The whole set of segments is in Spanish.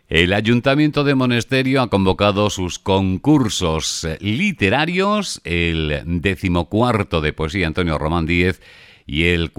El Ayuntamiento de Monesterio ha convocado sus concursos literarios, el 14º de Poesía Antonio Román Díez y el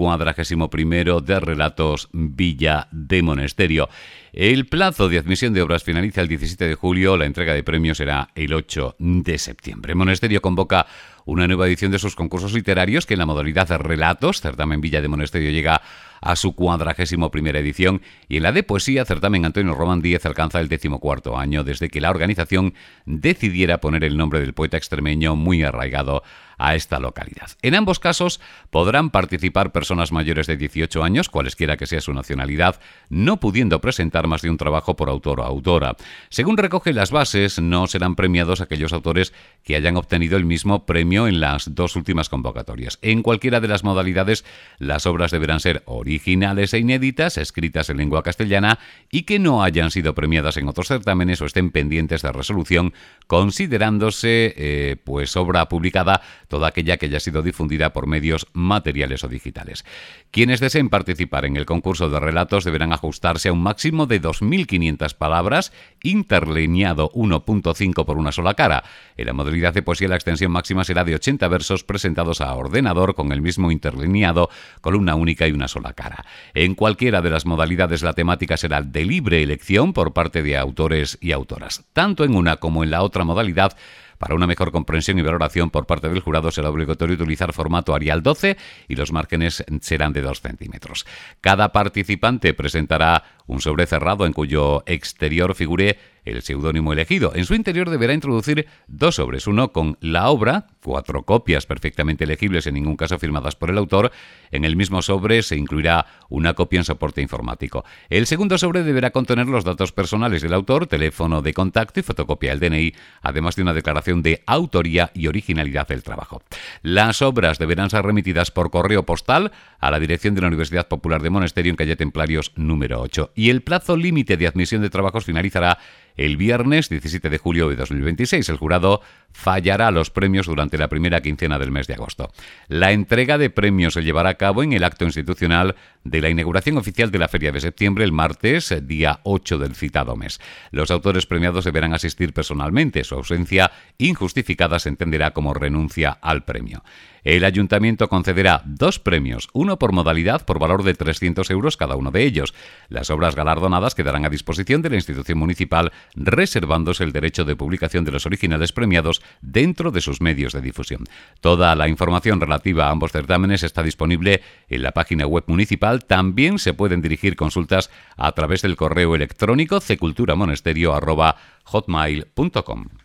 41º de Relatos Villa de Monesterio. El plazo de admisión de obras finaliza el 17 de julio, la entrega de premios será el 8 de septiembre. Monesterio convoca una nueva edición de sus concursos literarios que en la modalidad de relatos, Certamen Villa de Monesterio llega a su 41ª edición, y en la de poesía, Certamen Antonio Román Díez alcanza el 14º año desde que la organización decidiera poner el nombre del poeta extremeño muy arraigado a esta localidad. En ambos casos podrán participar personas mayores de 18 años, cualesquiera que sea su nacionalidad, no pudiendo presentar más de un trabajo por autor o autora. Según recoge las bases, no serán premiados aquellos autores que hayan obtenido el mismo premio en las dos últimas convocatorias. En cualquiera de las modalidades, las obras deberán ser originales e inéditas, escritas en lengua castellana y que no hayan sido premiadas en otros certámenes o estén pendientes de resolución, considerándose obra publicada toda aquella que haya sido difundida por medios materiales o digitales. Quienes deseen participar en el concurso de relatos deberán ajustarse a un máximo de 2.500 palabras, interlineado 1.5 por una sola cara. En la modalidad de poesía la extensión máxima será de 80 versos presentados a ordenador con el mismo interlineado, columna única y una sola cara. En cualquiera de las modalidades la temática será de libre elección por parte de autores y autoras. Tanto en una como en la otra modalidad, para una mejor comprensión y valoración por parte del jurado será obligatorio utilizar formato Arial 12 y los márgenes serán de 2 centímetros. Cada participante presentará un sobre cerrado en cuyo exterior figure el seudónimo elegido. En su interior deberá introducir 2 sobres, uno con la obra, 4 copias perfectamente legibles, en ningún caso firmadas por el autor. En el mismo sobre se incluirá una copia en soporte informático. El segundo sobre deberá contener los datos personales del autor, teléfono de contacto y fotocopia del DNI, además de una declaración de autoría y originalidad del trabajo. Las obras deberán ser remitidas por correo postal a la dirección de la Universidad Popular de Monesterio en calle Templarios número 8, y el plazo límite de admisión de trabajos finalizará el viernes 17 de julio de 2026. El jurado fallará los premios durante la primera quincena del mes de agosto. La entrega de premios se llevará a cabo en el acto institucional de la inauguración oficial de la Feria de Septiembre, el martes, día 8 del citado mes. Los autores premiados deberán asistir personalmente. Su ausencia injustificada se entenderá como renuncia al premio. El Ayuntamiento concederá 2 premios, uno por modalidad por valor de 300 euros cada uno de ellos. Las obras galardonadas quedarán a disposición de la institución municipal, reservándose el derecho de publicación de los originales premiados dentro de sus medios de difusión. Toda la información relativa a ambos certámenes está disponible en la página web municipal. También se pueden dirigir consultas a través del correo electrónico cculturamonasterio@hotmail.com.